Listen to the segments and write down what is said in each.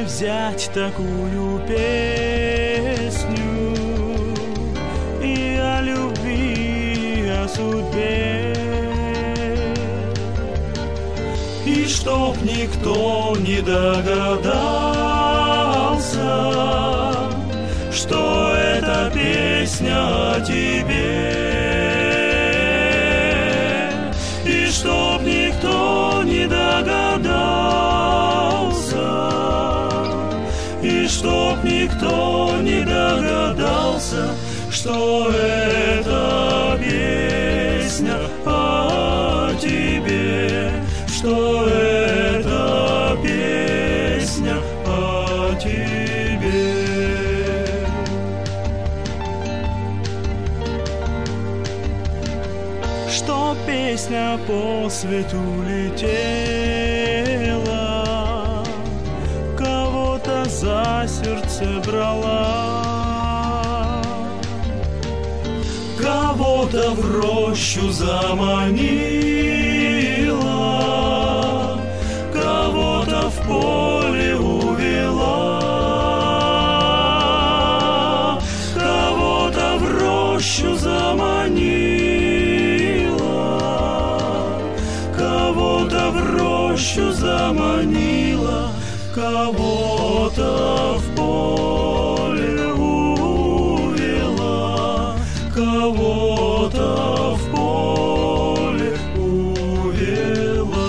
взять такую песню и о любви, и о судьбе, и чтоб никто не догадался, что это песня о тебе, и чтоб никто не догадался, и чтоб никто не догадался, что это песня о тебе, что это песня о тебе. Что песня по свету летела, кого-то за сердце брала, кого-то в рощу заманила, кого-то в поле увела, кого-то в рощу заманила, кого-то в рощу заманила, кого-то в поле увела, кого-то в поле увела.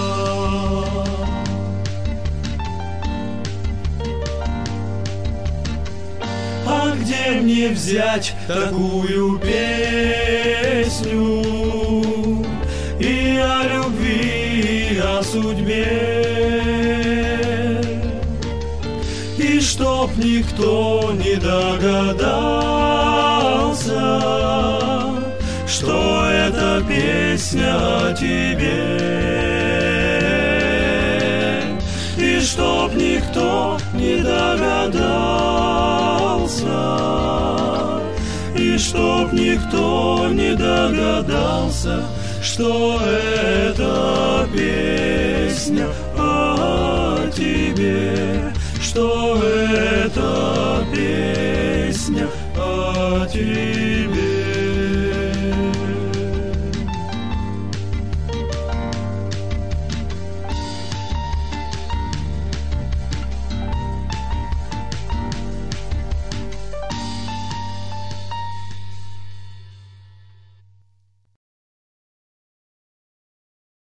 А где мне взять такую песню и о любви, и о судьбе, и чтоб никто не догадался, что это песня о тебе, и чтоб никто не догадался, и чтоб никто не догадался, что это песня о тебе, что это песня о тебе.